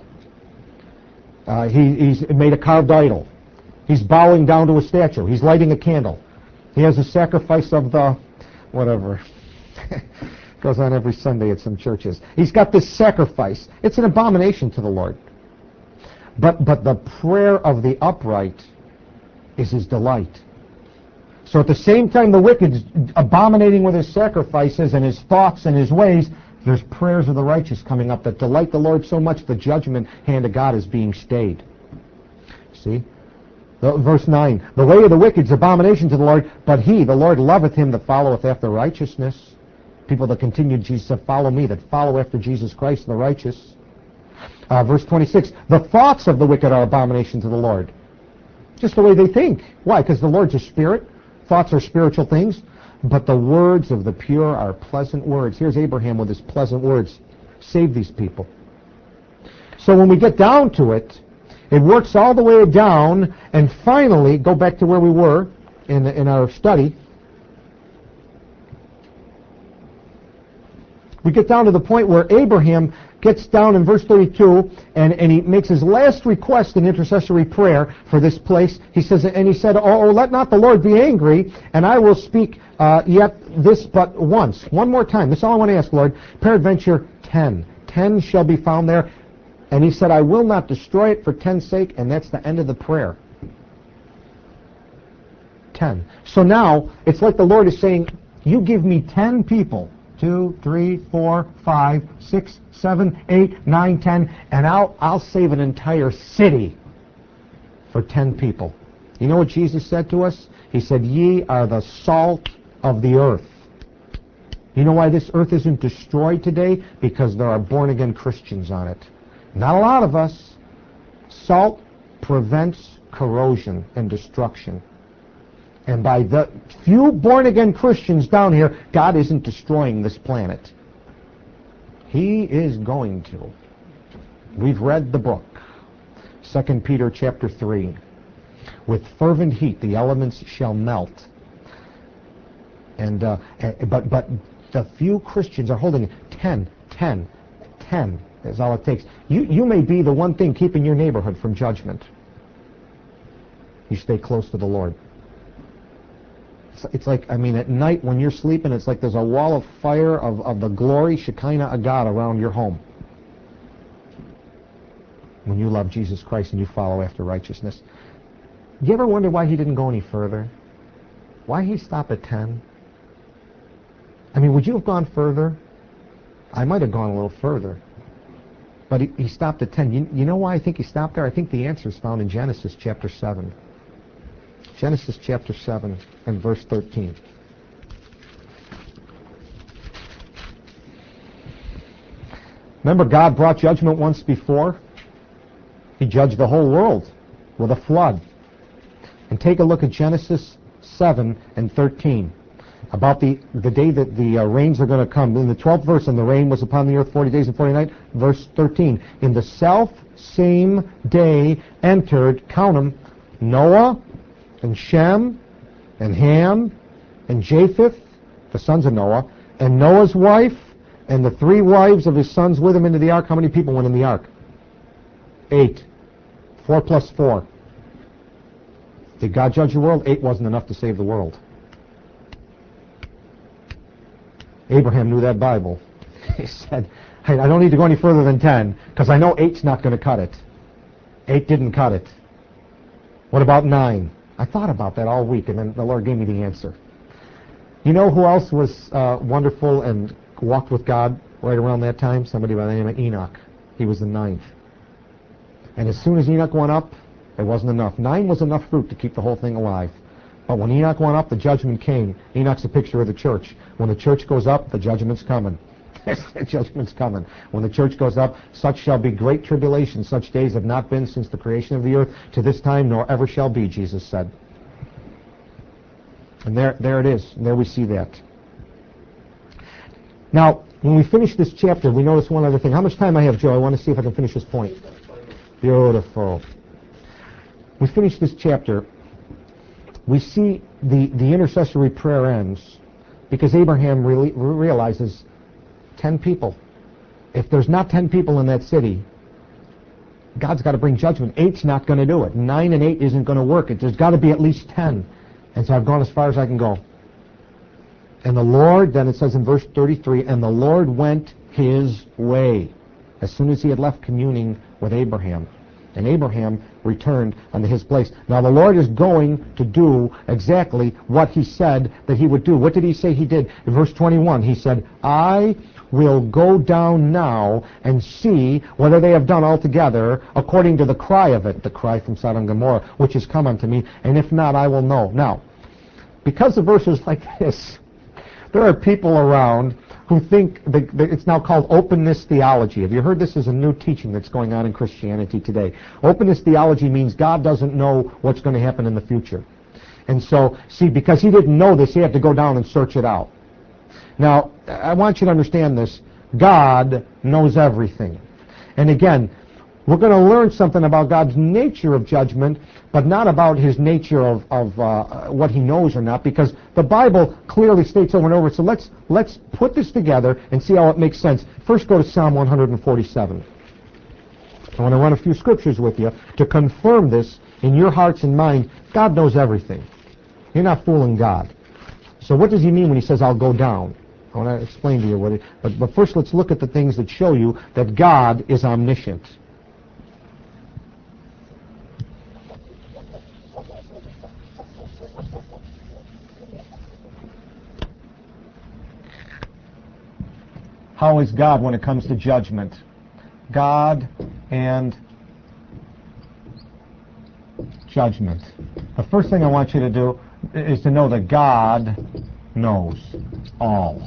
Uh, he, he's made a carved idol. He's bowing down to a statue. He's lighting a candle. He has a sacrifice of the whatever. Goes on every Sunday at some churches. He's got this sacrifice. It's an abomination to the Lord. But but the prayer of the upright is his delight. So at the same time the wicked's abominating with his sacrifices and his thoughts and his ways, there's prayers of the righteous coming up that delight the Lord so much the judgment hand of God is being stayed. See? The, verse nine, the way of the wicked is abomination to the Lord, but he, the Lord, loveth him that followeth after righteousness. People that continued, Jesus said, follow me, that follow after Jesus Christ, the righteous. Uh, verse twenty-six, the thoughts of the wicked are abomination to the Lord. Just the way they think. Why? Because the Lord's a spirit. Thoughts are spiritual things. But the words of the pure are pleasant words. Here's Abraham with his pleasant words. Save these people. So when we get down to it, it works all the way down, and finally, go back to where we were in, in our study. We get down to the point where Abraham gets down in verse thirty-two, and, and he makes his last request in intercessory prayer for this place. He says, and he said, oh, oh let not the Lord be angry, and I will speak uh, yet this but once. One more time. This is all I want to ask, Lord. Peradventure, ten. Ten shall be found there. And he said, I will not destroy it for ten's sake, and that's the end of the prayer. Ten. So now, it's like the Lord is saying, you give me ten people. Two, three, four, five, six, seven, eight, nine, ten, and I'll I'll save an entire city for ten people. You know what Jesus said to us? He said, ye are the salt of the earth. You know why this earth isn't destroyed today? Because there are born-again Christians on it. Not a lot of us. Salt prevents corrosion and destruction. And by the few born-again Christians down here, God isn't destroying this planet. He is going to. We've read the book, Second Peter chapter three. With fervent heat the elements shall melt. And uh, but but the few Christians are holding it. Ten, ten, ten is all it takes. You you may be the one thing keeping your neighborhood from judgment. You stay close to the Lord. It's like, I mean, at night when you're sleeping, it's like there's a wall of fire of, of the glory, Shekinah of God, around your home. When you love Jesus Christ and you follow after righteousness. You ever wonder why he didn't go any further? Why he stopped at ten? I mean, would you have gone further? I might have gone a little further. But he, he stopped at ten. You, you know why I think he stopped there? I think the answer is found in Genesis chapter seven. Genesis chapter seven and verse thirteen. Remember, God brought judgment once before. He judged the whole world with a flood. And take a look at Genesis seven and thirteen. About the, the day that the uh, rains are going to come. In the twelfth verse, and the rain was upon the earth forty days and forty nights. Verse thirteen. In the self same day entered, count them, Noah, and Shem, and Ham, and Japheth, the sons of Noah, and Noah's wife, and the three wives of his sons with him into the ark. How many people went in the ark? Eight. Four plus four. Did God judge the world? Eight wasn't enough to save the world. Abraham knew that Bible. He said, hey, I don't need to go any further than ten, because I know eight's not going to cut it. Eight didn't cut it. What about nine? I thought about that all week, and then the Lord gave me the answer. You know who else was uh, wonderful and walked with God right around that time? Somebody by the name of Enoch. He was the ninth. And as soon as Enoch went up, it wasn't enough. Nine was enough fruit to keep the whole thing alive. But when Enoch went up, the judgment came. Enoch's a picture of the church. When the church goes up, the judgment's coming. The judgment's coming. When the church goes up, such shall be great tribulation. Such days have not been since the creation of the earth to this time, nor ever shall be, Jesus said. And there, there it is. And there we see that. Now, when we finish this chapter, we notice one other thing. How much time I have, Joe? I want to see if I can finish this point. Beautiful. We finish this chapter. We see the, the intercessory prayer ends because Abraham really realizes ten people. If there's not ten people in that city, God's got to bring judgment. Eight's not going to do it. Nine and eight isn't going to work. It, there's got to be at least ten. And so I've gone as far as I can go. And the Lord, then it says in verse thirty-three, and the Lord went his way as soon as he had left communing with Abraham. And Abraham returned unto his place. Now the Lord is going to do exactly what he said that he would do. What did he say he did? In verse twenty-one, he said, I will go down now and see whether they have done altogether according to the cry of it, the cry from Sodom and Gomorrah, which has come unto me, and if not, I will know. Now, because the verse is like this, there are people around who think the, the, it's now called openness theology. Have you heard this as a new teaching that's going on in Christianity today? Openness theology means God doesn't know what's going to happen in the future. And so, see, because he didn't know this, he had to go down and search it out. Now, I want you to understand this. God knows everything. And again, we're going to learn something about God's nature of judgment, but not about his nature of, of uh, what he knows or not, because the Bible clearly states over and over. So let's, let's put this together and see how it makes sense. First, go to Psalm one forty-seven. I want to run a few scriptures with you to confirm this in your hearts and mind. God knows everything. You're not fooling God. So what does he mean when he says, I'll go down? I want to explain to you what it, but, but first let's look at the things that show you that God is omniscient. How is God when it comes to judgment? God and judgment. The first thing I want you to do is to know that God knows all.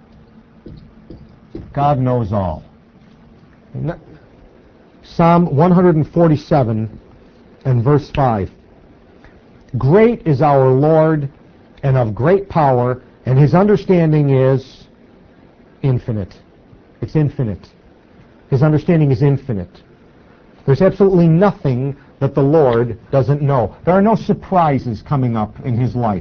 God knows all. Psalm one forty-seven and verse five. Great is our Lord and of great power, and his understanding is infinite. It's infinite. His understanding is infinite. There's absolutely nothing that the Lord doesn't know. There are no surprises coming up in his life.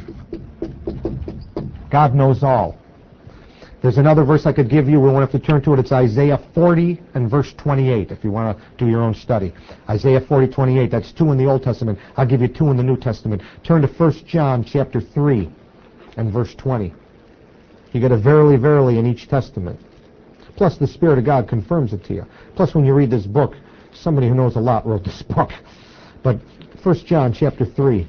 God knows all. There's another verse I could give you. We won't have to turn to it. It's Isaiah forty and verse twenty-eight, if you want to do your own study. Isaiah forty, twenty-eight. That's two in the Old Testament. I'll give you two in the New Testament. Turn to First John chapter three and verse twenty. You get a verily, verily in each testament. Plus, the Spirit of God confirms it to you. Plus, when you read this book, somebody who knows a lot wrote this book. But First John chapter three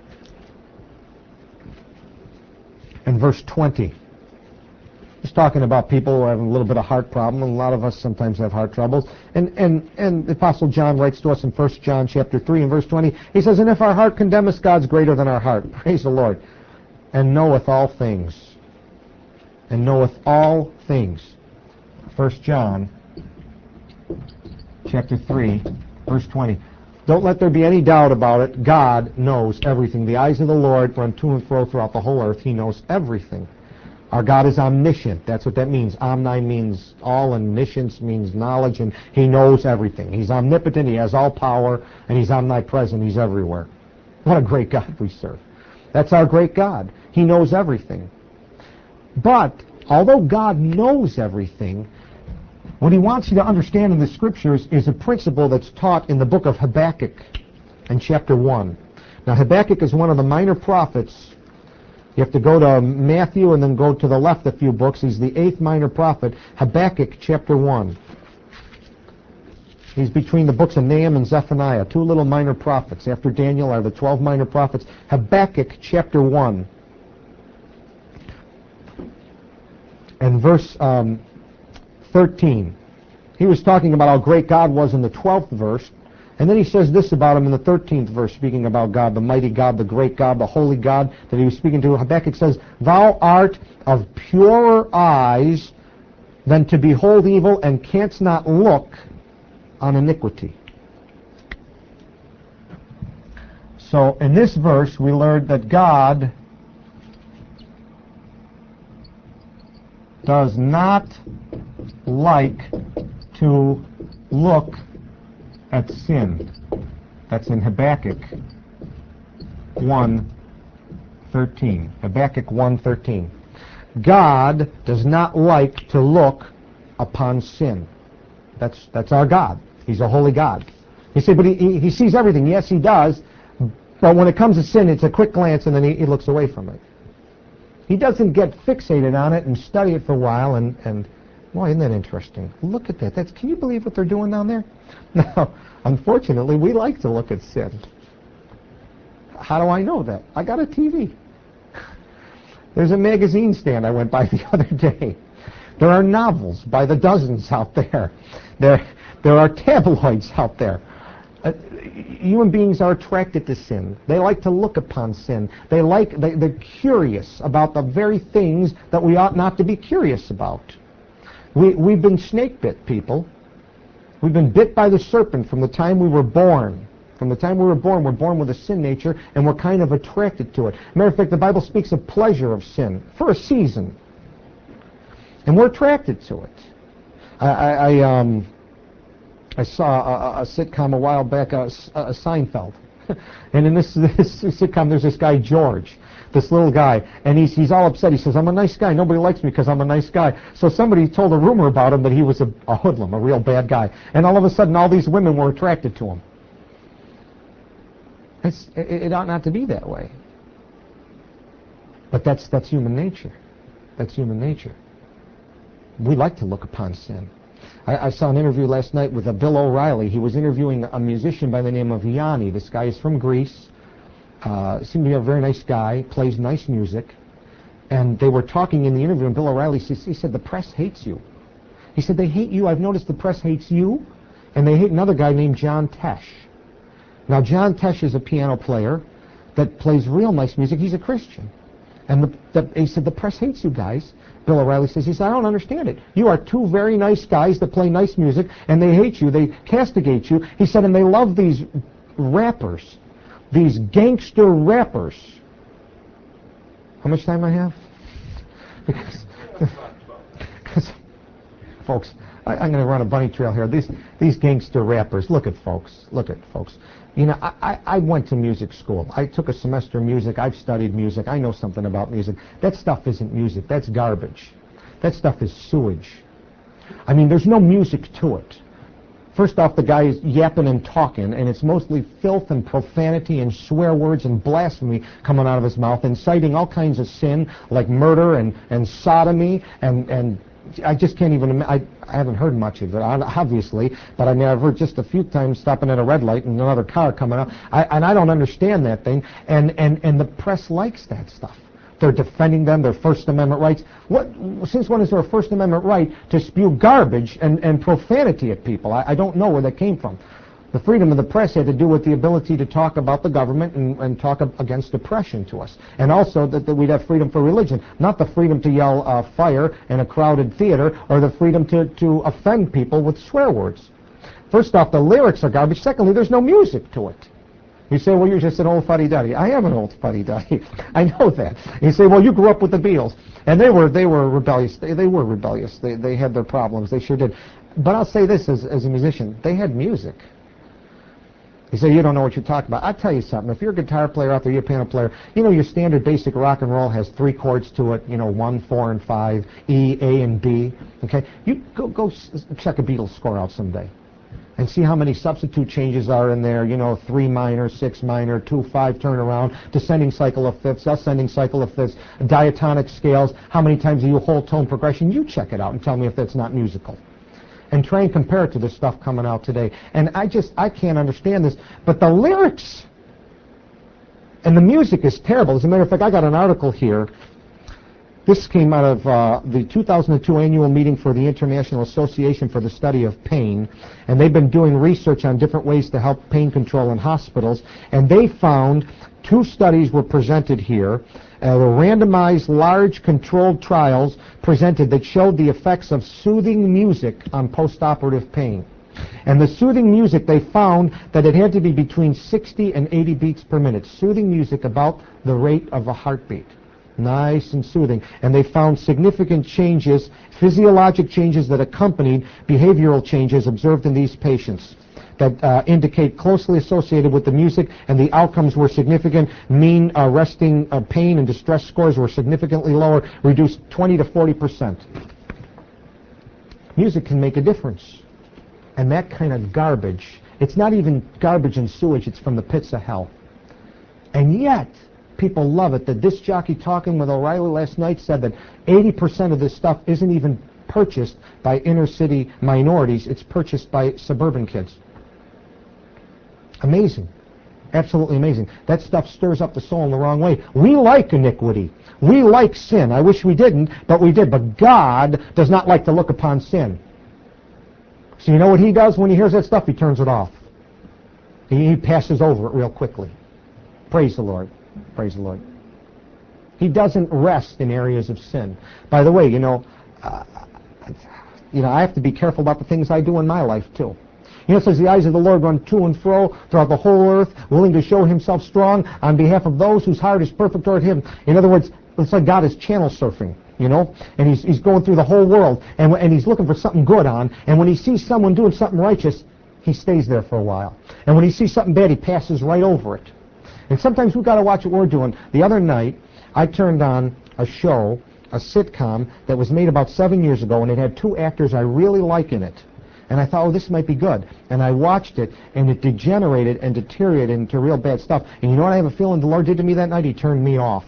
and verse twenty. It's talking about people who are having a little bit of heart problem, and a lot of us sometimes have heart troubles. And and and the Apostle John writes to us in First John chapter three and verse twenty. He says, "And if our heart condemn us, God's greater than our heart." Praise the Lord. "And knoweth all things." And knoweth all things. First John chapter three, verse twenty. Don't let there be any doubt about it. God knows everything. The eyes of the Lord run to and fro throughout the whole earth. He knows everything. Our God is omniscient. That's what that means. Omni means all, and omniscience means knowledge, and he knows everything. He's omnipotent, he has all power, and he's omnipresent. He's everywhere. What a great God we serve. That's our great God. He knows everything. But, although God knows everything, what he wants you to understand in the Scriptures is a principle that's taught in the book of Habakkuk in chapter one. Now, Habakkuk is one of the minor prophets. You have to go to Matthew and then go to the left a few books. He's the eighth minor prophet. Habakkuk chapter one. He's between the books of Nahum and Zephaniah, two little minor prophets. After Daniel are the twelve minor prophets. Habakkuk chapter one. And verse um, thirteen. He was talking about how great God was in the twelfth verse. And then he says this about him in the thirteenth verse, speaking about God, the mighty God, the great God, the holy God that he was speaking to. Habakkuk says, "Thou art of purer eyes than to behold evil, and canst not look on iniquity." So in this verse we learned that God does not like to look at sin. That's in Habakkuk one thirteen. Habakkuk one thirteen. God does not like to look upon sin. That's that's our God. He's a holy God. You say, but he, he, he sees everything. Yes, he does. But when it comes to sin, it's a quick glance and then he, he looks away from it. He doesn't get fixated on it and study it for a while and, and boy, isn't that interesting? Look at that. That's, can you believe what they're doing down there? Now, unfortunately, we like to look at sin. How do I know that? I got a T V. There's a magazine stand I went by the other day. There are novels by the dozens out there. There, there are tabloids out there. Uh, human beings are attracted to sin. They like to look upon sin. They like, they, they're curious about the very things that we ought not to be curious about. We, we've been snake bit, people. We've been bit by the serpent from the time we were born. From the time we were born, we're born with a sin nature, and we're kind of attracted to it. Matter of fact, the Bible speaks of pleasure of sin for a season, and we're attracted to it. I, I, I, um, I saw a, a sitcom a while back, a, a Seinfeld, and in this, this sitcom, there's this guy George, this little guy, and he's he's all upset. He says, "I'm a nice guy. Nobody likes me because I'm a nice guy." So somebody told a rumor about him that he was a, a hoodlum, a real bad guy, and all of a sudden, all these women were attracted to him. It's, it, it ought not to be that way. But that's that's human nature. That's human nature. We like to look upon sin. I, I saw an interview last night with a Bill O'Reilly. He was interviewing a musician by the name of Yanni. This guy is from Greece. Uh, seemed to be a very nice guy. Plays nice music. And they were talking in the interview, and Bill O'Reilly says, he said, "The press hates you." He said, "They hate you. I've noticed the press hates you, and they hate another guy named John Tesh." Now, John Tesh is a piano player that plays real nice music. He's a Christian. And the, the, he said, "The press hates you guys." Bill O'Reilly says, he said, "I don't understand it. You are two very nice guys that play nice music, and they hate you. They castigate you." He said, "And they love these rappers, these gangster rappers." How much time I have? Because, because folks, I, I'm going to run a bunny trail here. These, these gangster rappers, look at folks, look at folks. You know, I, I, I went to music school. I took a semester of music. I've studied music. I know something about music. That stuff isn't music. That's garbage. That stuff is sewage. I mean, there's no music to it. First off, the guy is yapping and talking, and it's mostly filth and profanity and swear words and blasphemy coming out of his mouth, inciting all kinds of sin, like murder and, and sodomy and, and I just can't even, I, I haven't heard much of it, obviously, but I mean, I've heard just a few times stopping at a red light and another car coming up, I, and I don't understand that thing, and, and, and the press likes that stuff. They're defending them, their First Amendment rights. What, since when is there a First Amendment right to spew garbage and, and profanity at people? I, I don't know where that came from. The freedom of the press had to do with the ability to talk about the government and, and talk against oppression to us. And also that, that we'd have freedom for religion, not the freedom to yell uh, fire in a crowded theater or the freedom to, to offend people with swear words. First off, the lyrics are garbage. Secondly, there's no music to it. You say, well, you're just an old fuddy-duddy. I am an old fuddy-duddy. I know that. You say, well, you grew up with the Beatles. And they were they were rebellious. They, they were rebellious. They, they had their problems. They sure did. But I'll say this as, as a musician. They had music. You say, you don't know what you're talking about. I'll tell you something. If you're a guitar player out there, you're a piano player, you know your standard basic rock and roll has three chords to it, you know, one, four, and five, E, A, and B. Okay? You go, go check a Beatles score out someday and see how many substitute changes are in there, you know, three minor, six minor, two, five turnaround, descending cycle of fifths, ascending cycle of fifths, diatonic scales, how many times do you whole tone progression? You check it out and tell me if that's not musical. And try and compare it to the stuff coming out today. And I just, I can't understand this. But the lyrics and the music is terrible. As a matter of fact, I got an article here. This came out of uh, the two thousand two annual meeting for the International Association for the Study of Pain. And they've been doing research on different ways to help pain control in hospitals. And they found two studies were presented here. Uh, the randomized large controlled trials presented that showed the effects of soothing music on postoperative pain. And the soothing music, they found that it had to be between sixty and eighty beats per minute. Soothing music about the rate of a heartbeat. Nice and soothing. And they found significant changes, physiologic changes that accompanied behavioral changes observed in these patients that uh, indicate closely associated with the music, and the outcomes were significant. Mean uh, resting uh, pain and distress scores were significantly lower, reduced twenty to forty percent. Music can make a difference. And that kind of garbage, it's not even garbage and sewage, it's from the pits of hell. And yet, people love it. The disc jockey talking with O'Reilly last night said that eighty percent of this stuff isn't even purchased by inner city minorities, it's purchased by suburban kids. Amazing. Absolutely amazing. That stuff stirs up the soul in the wrong way. We like iniquity. We like sin. I wish we didn't, but we did. But God does not like to look upon sin. So you know what he does when he hears that stuff? He turns it off. He, he passes over it real quickly. Praise the Lord. Praise the Lord. He doesn't rest in areas of sin. By the way, you know, uh, you know, I have to be careful about the things I do in my life too. You know, it says the eyes of the Lord run to and fro throughout the whole earth, willing to show himself strong on behalf of those whose heart is perfect toward him. In other words, it's like God is channel surfing, you know, and he's, he's going through the whole world, and, and he's looking for something good on, and when he sees someone doing something righteous, he stays there for a while. And when he sees something bad, he passes right over it. And sometimes we've got to watch what we're doing. The other night, I turned on a show, a sitcom, that was made about seven years ago, and it had two actors I really like in it. And I thought, oh, this might be good. And I watched it, and it degenerated and deteriorated into real bad stuff. And you know what I have a feeling the Lord did to me that night? He turned me off.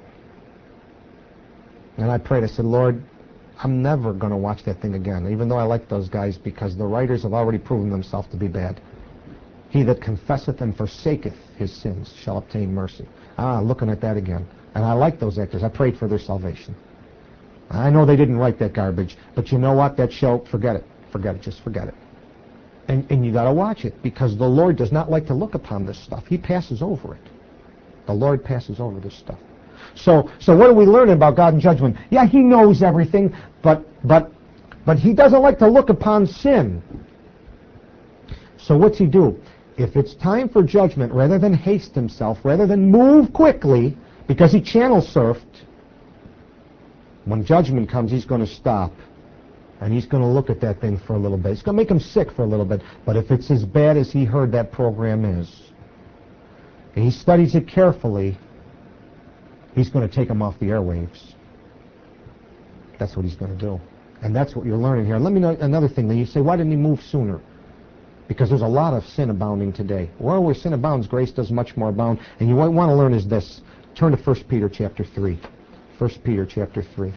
And I prayed. I said, Lord, I'm never going to watch that thing again, even though I like those guys, because the writers have already proven themselves to be bad. He that confesseth and forsaketh his sins shall obtain mercy. Ah, looking at that again. And I like those actors. I prayed for their salvation. I know they didn't write that garbage, but you know what? That show, forget it. Forget it. Just forget it. And, and you got to watch it, because the Lord does not like to look upon this stuff. He passes over it. The Lord passes over this stuff. So, so what are we learning about God and judgment? Yeah, he knows everything, but, but, but he doesn't like to look upon sin. So what's he do? If it's time for judgment, rather than haste himself, rather than move quickly, because he channel surfed, when judgment comes, he's going to stop. And he's going to look at that thing for a little bit. It's going to make him sick for a little bit. But if it's as bad as he heard that program is, and he studies it carefully, he's going to take him off the airwaves. That's what he's going to do. And that's what you're learning here. Let me know another thing. Then you say, why didn't he move sooner? Because there's a lot of sin abounding today. Where where sin abounds, grace does much more abound. And you want to learn is this. Turn to First Peter chapter three. First Peter chapter three.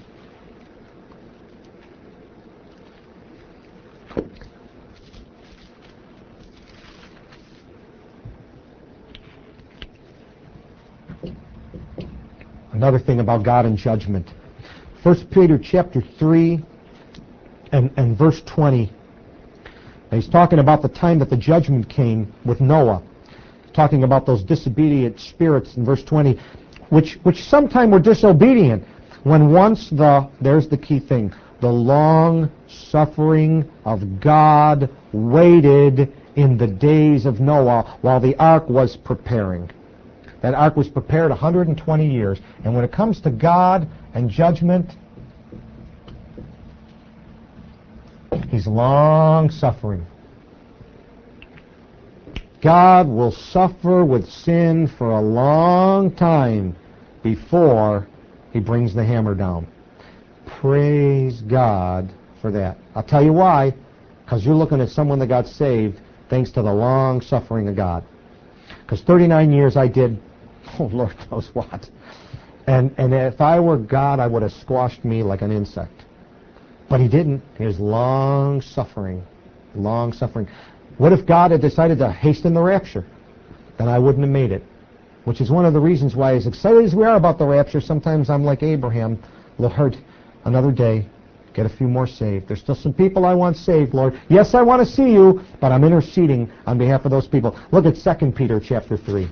Another thing about God and judgment. First Peter chapter three and, and verse twenty. And he's talking about the time that the judgment came with Noah. Talking about those disobedient spirits in verse twenty, which, which sometime were disobedient, when once the, there's the key thing, the long suffering of God waited in the days of Noah while the ark was preparing. That ark was prepared one hundred twenty years. And when it comes to God and judgment, he's long-suffering. God will suffer with sin for a long time before he brings the hammer down. Praise God for that. I'll tell you why. Because you're looking at someone that got saved thanks to the long-suffering of God. Because thirty-nine years I did, oh Lord knows what. And and if I were God, I would have squashed me like an insect. But he didn't. He was long-suffering. Long-suffering. What if God had decided to hasten the rapture? Then I wouldn't have made it. Which is one of the reasons why, as excited as we are about the rapture, sometimes I'm like Abraham. Lord, another day, get a few more saved. There's still some people I want saved, Lord. Yes, I want to see you, but I'm interceding on behalf of those people. Look at Second Peter chapter three.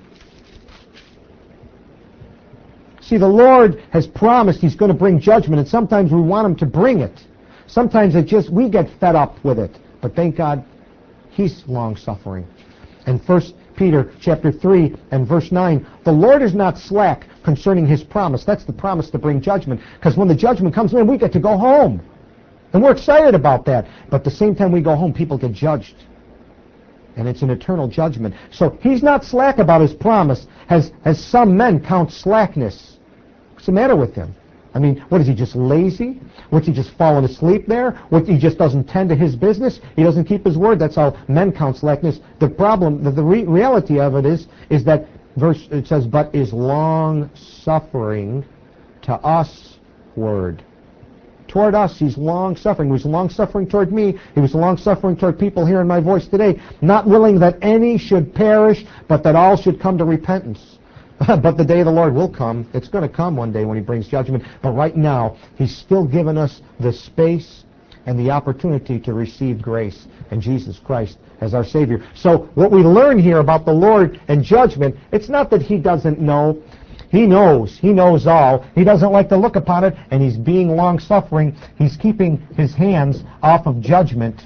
See, the Lord has promised he's going to bring judgment, and sometimes we want him to bring it. Sometimes it just, we get fed up with it. But thank God, he's long-suffering. And First Peter chapter three and verse nine, the Lord is not slack concerning his promise. That's the promise to bring judgment. Because when the judgment comes in, we get to go home. And we're excited about that. But at the same time we go home, people get judged. And it's an eternal judgment. So he's not slack about his promise, as, as some men count slackness. What's the matter with him? I mean, what is he, just lazy? What's he, just falling asleep there? What, he just doesn't tend to his business? He doesn't keep his word? That's how men count slackness. The problem, the, the re reality of it is, is that verse, it says, but is long-suffering to us word. Toward us, he's long-suffering. He was long-suffering toward me. He was long-suffering toward people hearing my voice today, not willing that any should perish, but that all should come to repentance. But the day of the Lord will come. It's going to come one day when he brings judgment. But right now, he's still giving us the space and the opportunity to receive grace and Jesus Christ as our Savior. So what we learn here about the Lord and judgment, it's not that he doesn't know. He knows. He knows all. He doesn't like to look upon it, and he's being long-suffering. He's keeping his hands off of judgment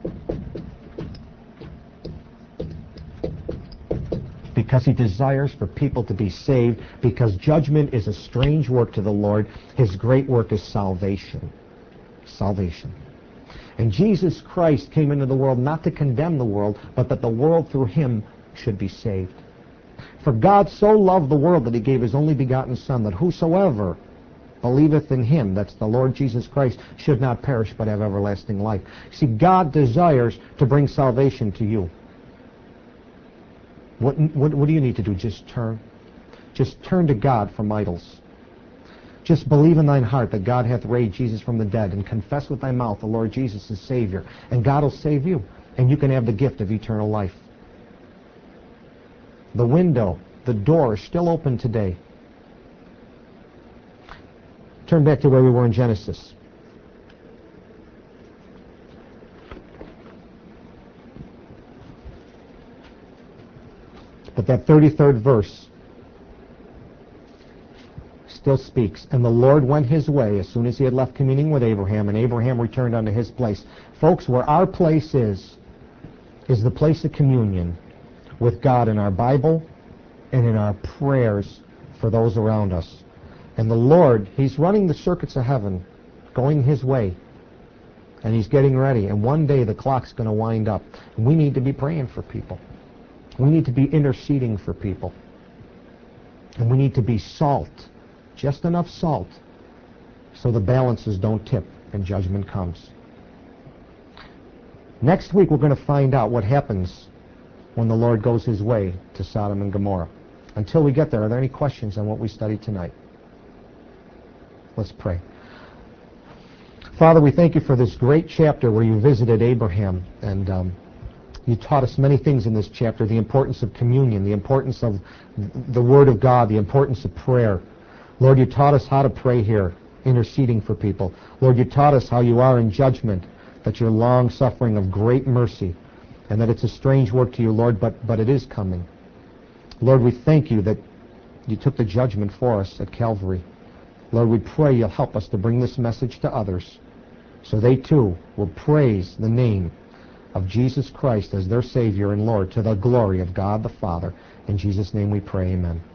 because he desires for people to be saved, because judgment is a strange work to the Lord. His great work is salvation. Salvation. And Jesus Christ came into the world not to condemn the world, but that the world through him should be saved. For God so loved the world that he gave his only begotten Son, that whosoever believeth in him, that's the Lord Jesus Christ, should not perish but have everlasting life. See, God desires to bring salvation to you. What, what, what do you need to do? Just turn. Just turn to God from idols. Just believe in thine heart that God hath raised Jesus from the dead, and confess with thy mouth the Lord Jesus is Savior, and God will save you, and you can have the gift of eternal life. The window, the door is still open today. Turn back to where we were in Genesis. But that thirty-third verse still speaks. And the Lord went his way as soon as he had left communing with Abraham, and Abraham returned unto his place. Folks, where our place is, is the place of communion with God in our Bible and in our prayers for those around us. And the Lord, he's running the circuits of heaven, going his way, and he's getting ready. And one day the clock's going to wind up. And we need to be praying for people. We need to be interceding for people. And we need to be salt, just enough salt, so the balances don't tip and judgment comes. Next week we're going to find out what happens when the Lord goes his way to Sodom and Gomorrah. Until we get there, are there any questions on what we studied tonight? Let's pray. Father, we thank you for this great chapter where you visited Abraham, and um, you taught us many things in this chapter, the importance of communion, the importance of the Word of God, the importance of prayer. Lord, you taught us how to pray here, interceding for people. Lord, you taught us how you are in judgment, that you're long-suffering of great mercy, and that it's a strange work to you, Lord, but, but it is coming. Lord, we thank you that you took the judgment for us at Calvary. Lord, we pray you'll help us to bring this message to others, so they too will praise the name of Jesus Christ as their Savior and Lord, to the glory of God the Father. In Jesus' name we pray, amen.